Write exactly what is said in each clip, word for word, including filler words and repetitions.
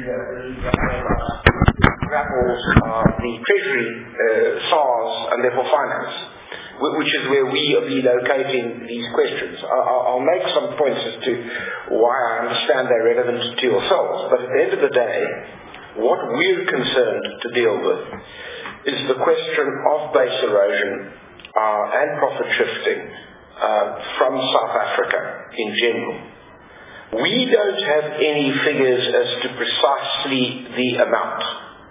grapples uh, the Treasury, uh, SARS, and therefore finance, which is where we are relocating these questions. I'll make some points as to why I understand they're relevant to yourselves, but at the end of the day, what we're concerned to deal with is the question of base erosion uh, and profit shifting uh, from South Africa in general. We don't have any figures as to precisely the amount.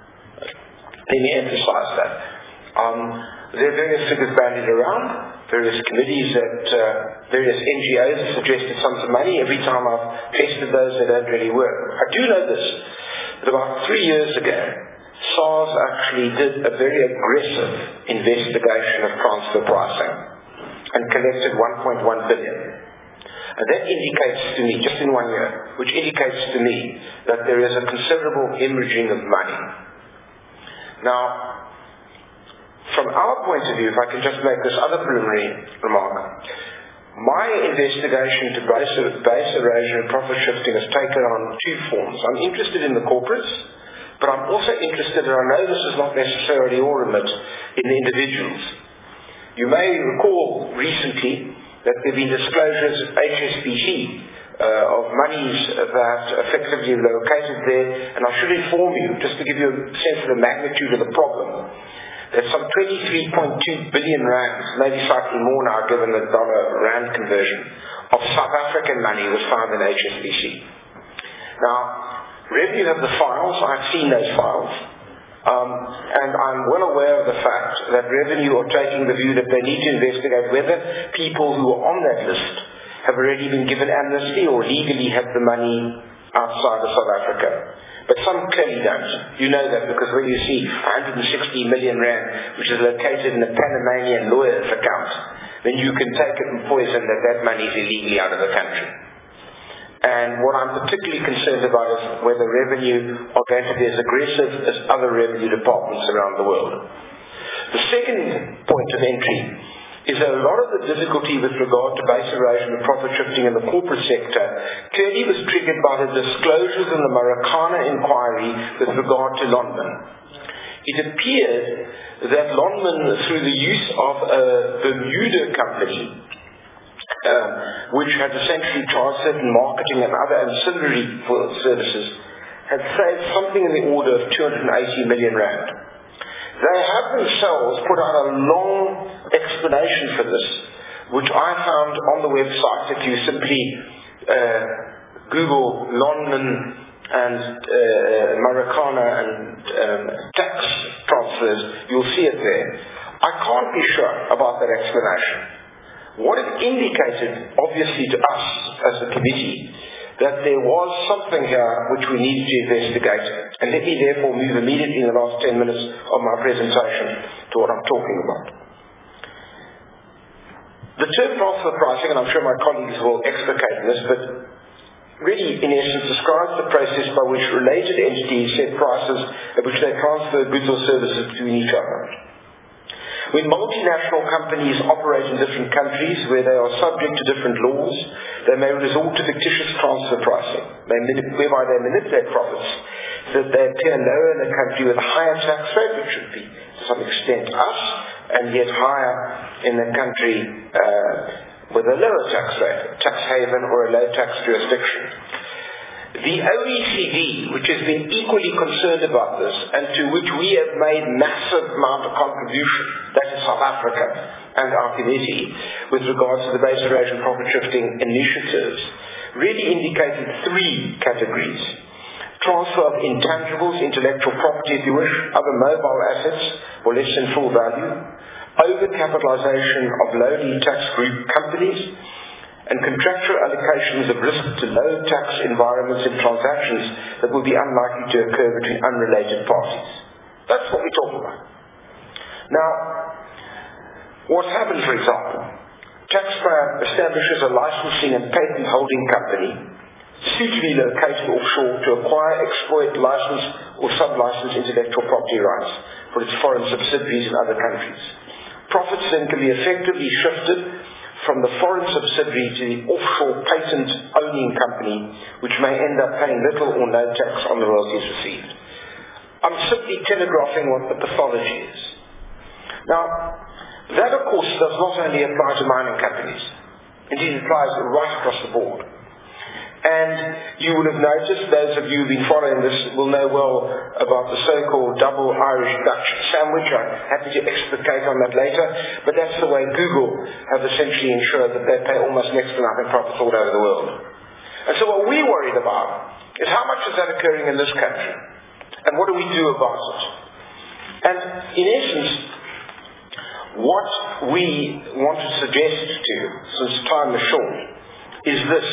Let me emphasize that. Um, there are various figures bandied around, various committees at uh, various N G Os have suggested sums of money. Every time I've tested those, they don't really work. I do know this, that about three years ago, SARS actually did a very aggressive investigation of transfer pricing and collected one point one billion. And that indicates to me, just in one year, which indicates to me that there is a considerable hemorrhaging of money. Now, from our point of view, if I can just make this other preliminary remark, my investigation to base, base erosion and profit shifting has taken on two forms. I'm interested in the corporates, but I'm also interested, and I know this is not necessarily all remit, in the individuals. You may recall recently that there have been disclosures of H S B C uh, of monies that effectively located there, and I should inform you, just to give you a sense of the magnitude of the problem, that some twenty-three point two billion rands, maybe slightly more now given the dollar-rand conversion, of South African money was found in H S B C. Now, Revenue have the files, I've seen those files, um, and I'm well aware of the fact that Revenue are taking the view that they need to investigate whether people who are on that list have already been given amnesty or legally have the money outside of South Africa. But some clearly don't. You know that because when you see one hundred sixty million rand, which is located in a Panamanian lawyer's account, then you can take it and poison that that money is illegally out of the country. And what I'm particularly concerned about is whether Revenue are going to be as aggressive as other revenue departments around the world. The second point of entry is that a lot of the difficulty with regard to base erosion and profit shifting in the corporate sector clearly was triggered by the disclosures in the Marikana inquiry with regard to Lonmin. It appeared that Lonmin, through the use of a Bermuda company, uh, which had essentially charged certain marketing and other ancillary services, had saved something in the order of two hundred eighty million rand. They have themselves put out a long explanation for this, which I found on the website. If you simply uh, Google Lonmin and uh, Marikana and um, tax transfers, you'll see it there. I can't be sure about that explanation. What it indicated, obviously to us as a committee, that there was something here which we needed to investigate. And let me therefore move immediately in the last ten minutes of my presentation to what I'm talking about. The term transfer pricing, and I'm sure my colleagues will explicate this, but really in essence describes the process by which related entities set prices at which they transfer goods or services between each other. When multinational companies operate in different countries where they are subject to different laws, they may resort to fictitious transfer pricing, whereby they manipulate profits so that they appear lower in a country with a higher tax rate, which should be to some extent us, and yet higher in a country uh, with a lower tax rate, a tax haven or a low tax jurisdiction. The O E C D, which has been equally concerned about this, and to which we have made massive amount of contribution, that is South Africa and our committee, with regards to the base erosion profit shifting initiatives, really indicated three categories. Transfer of intangibles, intellectual property if you wish, other mobile assets for less than full value, over-capitalization of lowly tax group companies, and contractual allocations of risk to low tax environments in transactions that will be unlikely to occur between unrelated parties. That's what we're talking about. Now, what happens, for example, taxpayer establishes a licensing and patent holding company suitably located offshore to acquire, exploit, license or sub-license intellectual property rights for its foreign subsidiaries in other countries. Profits then can be effectively shifted from the foreign subsidiary to the offshore patent-owning company, which may end up paying little or no tax on the royalties received. I'm simply telegraphing what the pathology is. Now, that of course does not only apply to mining companies. Indeed, it applies right across the board. And you will have noticed, those of you who've been following this will know well about the so-called double Irish-Dutch sandwich. I'm happy to explicate on that later, but that's the way Google have essentially ensured that they pay almost next to nothing profits all over the world. And so what we're worried about is how much is that occurring in this country, and what do we do about it? And in essence, what we want to suggest to you, since time is short, is this.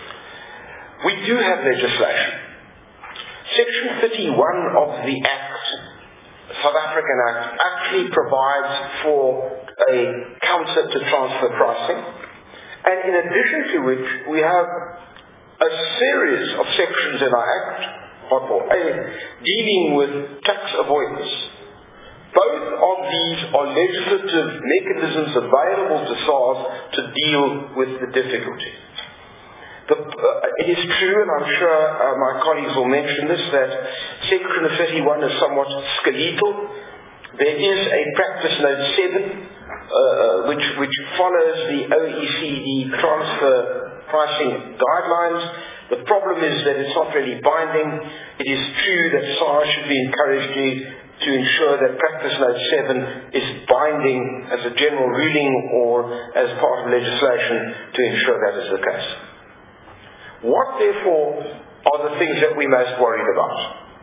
We do have legislation. Section thirty-one of the Act, South African Act, actually provides for a counter to transfer pricing. And in addition to which, we have a series of sections in our Act, A, dealing with tax avoidance. Both of these are legislative mechanisms available to SARS to deal with the difficulty. The, uh, it is true, and I'm sure uh, my colleagues will mention this, that Section thirty-one is somewhat skeletal. There is a Practice Note seven, uh, which, which follows the O E C D transfer pricing guidelines. The problem is that it's not really binding. It is true that SARS should be encouraged to, to ensure that Practice Note seven is binding as a general ruling or as part of legislation to ensure that is the case. What, therefore, are the things that we're most worried about?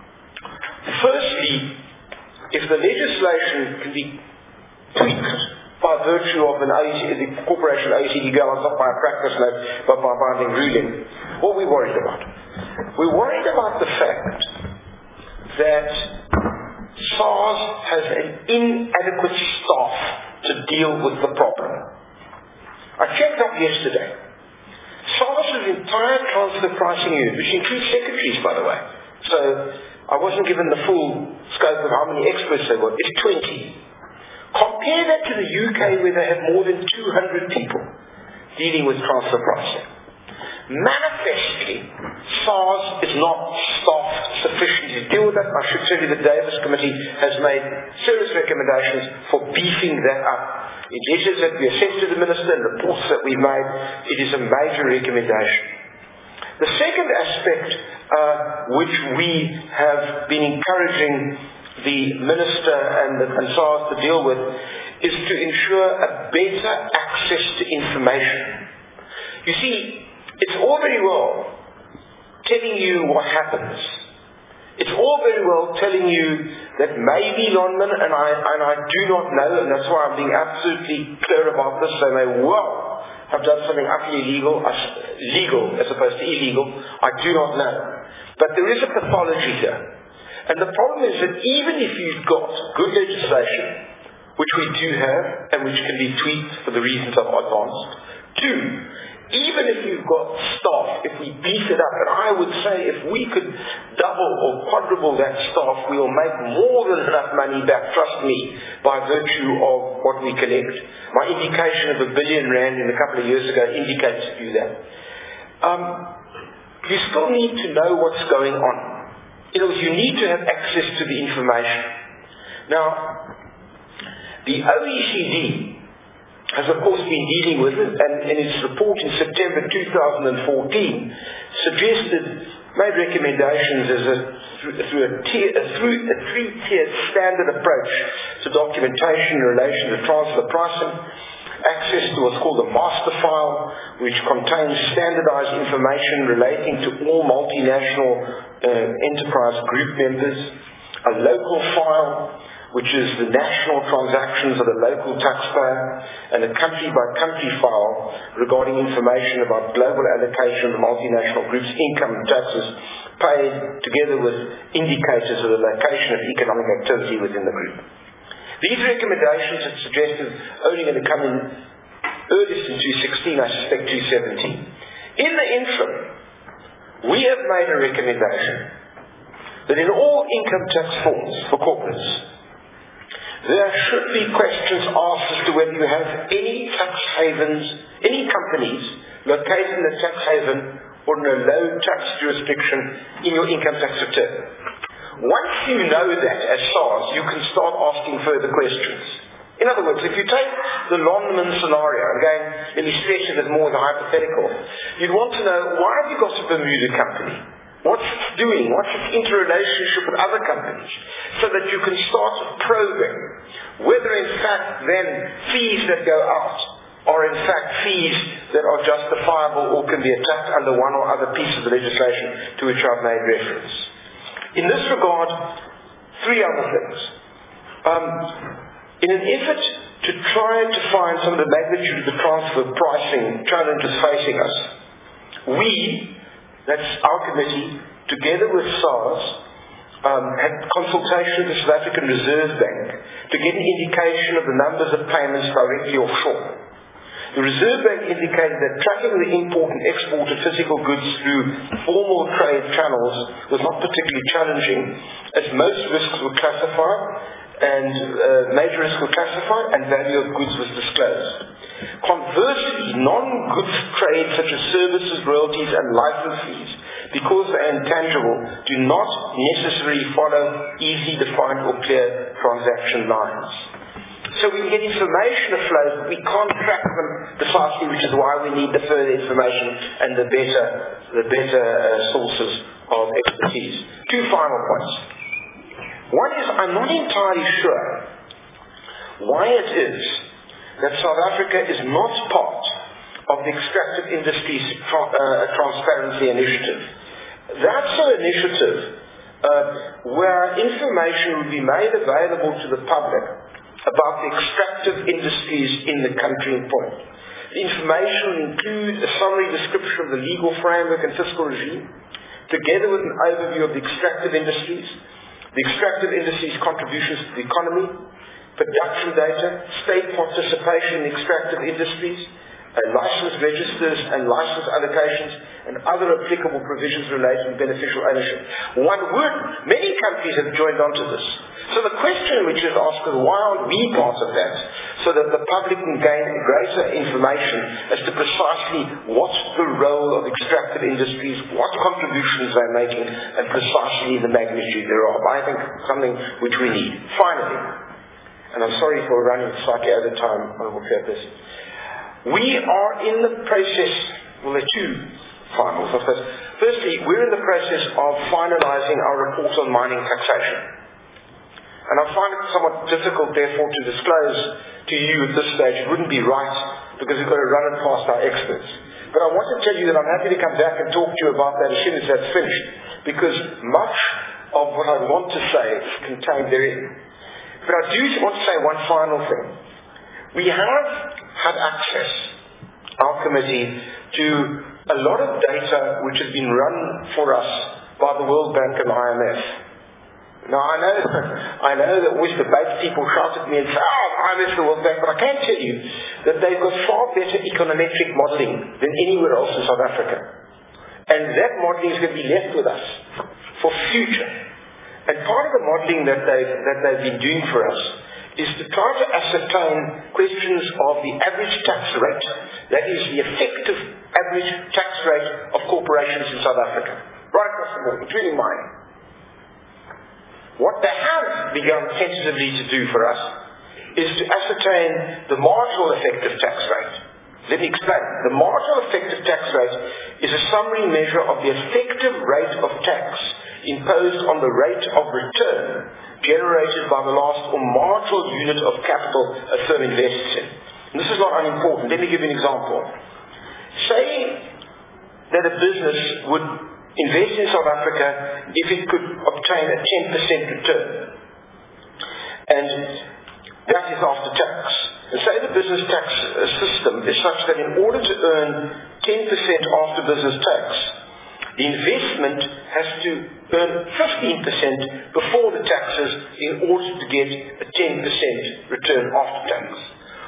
Firstly, if the legislation can be tweaked by virtue of an O E C D, the corporation O E C D guidelines, not by a practice note, but by binding ruling, what are we worried about? We're worried about the fact that SARS has an inadequate staff to deal with the problem. I checked up yesterday. SARS's entire transfer pricing unit, which includes secretaries, by the way, so I wasn't given the full scope of how many experts they were, is twenty. Compare that to the U K, where they have more than two hundred people dealing with transfer pricing. Manifestly, SARS is not staffed sufficiently to deal with that. I should tell you the Davis Committee has made serious recommendations for beefing that up. In letters that we have sent to the Minister and reports that we made, it is a major recommendation. The second aspect uh, which we have been encouraging the Minister and the and SARS to deal with is to ensure a better access to information. You see, it's all very well telling you what happens. It's all very well telling you that maybe Lonmin, and I, and I do not know, and that's why I'm being absolutely clear about this, they may well have done something utterly illegal, legal as opposed to illegal. I do not know. But there is a pathology here. And the problem is that even if you've got good legislation, which we do have, and which can be tweaked for the reasons I've advanced, two, even if you've got staff, if we beef it up, and I would say if we could double or quadruple that staff, we will make more than enough money back, trust me, by virtue of what we collect. My indication of a billion rand in a couple of years ago indicates to you that. Um, you still need to know what's going on. In other words, you need to have access to the information. Now, the O E C D has of course been dealing with it, and in its report in September two thousand fourteen suggested, made recommendations as a, through, through, a tier, a, through a three-tiered standard approach to documentation in relation to transfer pricing, access to what's called a master file, which contains standardized information relating to all multinational uh, enterprise group members, a local file, which is the national transactions of the local taxpayer, and a country-by-country file regarding information about global allocation of the multinational group's income and taxes paid, together with indicators of the location of economic activity within the group. These recommendations are suggested only going to come in earliest in two sixteen, I suspect two seventeen. In the interim, we have made a recommendation that in all income tax forms for corporates, there should be questions asked as to whether you have any tax havens, any companies located in a tax haven or in a low tax jurisdiction in your income tax return. Once you know that as SARS, you can start asking further questions. In other words, if you take the Lonman scenario, again, let me stretch it as more as a hypothetical, you'd want to know, why have you got a Bermuda company? What's it doing? What's its interrelationship with other companies? So that you can start probing whether in fact then fees that go out are in fact fees that are justifiable or can be attacked under one or other piece of the legislation to which I've made reference. In this regard, three other things. Um, in an effort to try to find some of the magnitude of the transfer pricing challenges facing us, we, that's our committee, together with SARS, um, had consultation with the South African Reserve Bank to get an indication of the numbers of payments directly offshore. The Reserve Bank indicated that tracking the import and export of physical goods through formal trade channels was not particularly challenging, as most risks were classified and uh, major risks were classified and value of goods was disclosed. Conversely, non-goods trade such as services, royalties and license fees, because they are intangible, do not necessarily follow easily defined or clear transaction lines. So we can get information afloat, but we can't track them precisely, which is why we need the further information and the better, the better uh, sources of expertise. Two final points. One is, I'm not entirely sure why it is that South Africa is not part of the Extractive Industries tra- uh, Transparency Initiative. That's an initiative uh, where information will be made available to the public about the extractive industries in the country in point. The information will include a summary description of the legal framework and fiscal regime, together with an overview of the extractive industries, the extractive industries' contributions to the economy, production data, state participation in extractive industries, uh, license registers and license allocations, and other applicable provisions relating to beneficial ownership. One would, many countries have joined onto this. So the question which is asked is, why aren't we part of that? So that the public can gain greater information as to precisely what's the role of extractive industries, what contributions they're making, and precisely the magnitude thereof. I think something which we need. Finally, and I'm sorry for running slightly over time, Honourable Chairperson, we are in the process, well there are two finals of this. Firstly, we're in the process of finalising our report on mining taxation. And I find it somewhat difficult, therefore, to disclose to you at this stage. It wouldn't be right, because we've got to run it past our experts. But I want to tell you that I'm happy to come back and talk to you about that as soon as that's finished, because much of what I want to say is contained therein. But I do want to say one final thing. We have had access, our committee, to a lot of data which has been run for us by the World Bank and I M F. Now I know, I know that always debate people shout at me and say, oh, I M F is the World Bank, but I can tell you that they've got far better econometric modelling than anywhere else in South Africa. And that modelling is going to be left with us for future. And part of the modelling that they've, that they've been doing for us is to try to ascertain questions of the average tax rate, that is the effective average tax rate of corporations in South Africa, right across the board, including mining. What they have begun tentatively to do for us is to ascertain the marginal effective tax rate. Let me explain. The marginal effective tax rate is a summary measure of the effective rate of tax imposed on the rate of return generated by the last or marginal unit of capital a firm invests in. And this is not unimportant. Let me give you an example. Say that a business would invest in South Africa if it could obtain a ten percent return. And that is after tax. And say the business tax system is such that in order to earn ten percent after business tax, the investment has to earn fifteen percent before the taxes in order to get a ten percent return after tax.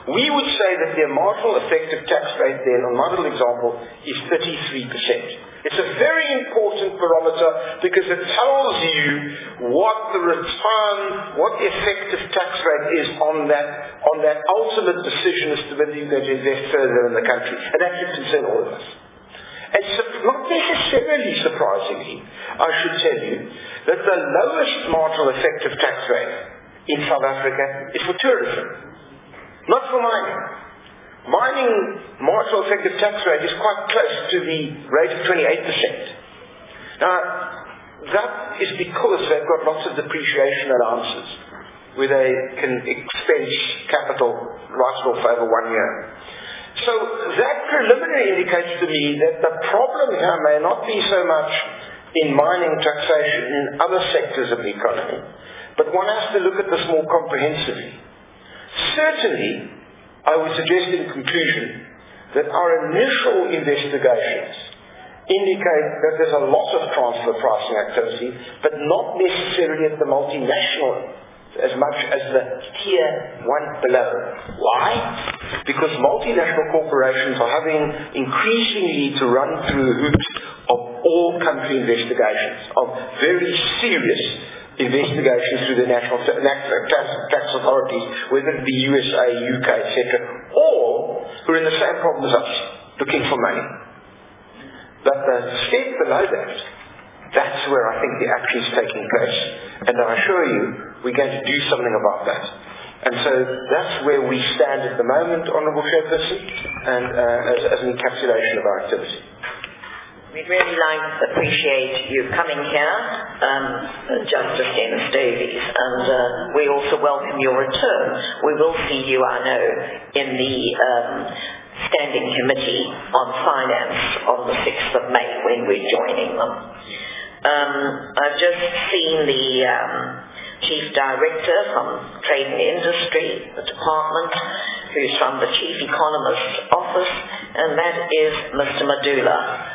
We would say that their marginal effective tax rate then, on my little example, is thirty-three percent. It's a very important barometer because it tells you what the return, what the effective tax rate is on that on that ultimate decision as to whether you're going to invest further in the country. And that should concern all of us. And so, not necessarily surprisingly, I should tell you that the lowest marginal effective tax rate in South Africa is for tourism, not for mining. Mining marginal effective tax rate is quite close to the rate of twenty-eight percent. Now, that is because they've got lots of depreciation allowances where they can expense capital right off over one year. So that preliminary indicates to me that the problem here may not be so much in mining taxation in other sectors of the economy, but one has to look at this more comprehensively. Certainly, I would suggest in conclusion that our initial investigations indicate that there's a lot of transfer pricing activity, but not necessarily at the multinational as much as the tier one below. Why? Because multinational corporations are having increasingly to run through hoops of all country investigations, of very serious investigations through the national tax, tax, tax authorities, whether it be U S A, U K, et cetera, or who are in the same problem as us, looking for money. But the step below that, that's where I think the action is taking place. And I assure you, we're going to do something about that. And so that's where we stand at the moment, Honourable Chairperson, and uh, as, as an encapsulation of our activity. We'd really like to appreciate you coming here, um, Justice Dennis Davies, and uh, we also welcome your return. We will see you, I know, in the um, Standing Committee on Finance on the sixth of May when we're joining them. Um, I've just seen the um, Chief Director from Trade and Industry, the department, who's from the Chief Economist's office, and that is Mister Madula.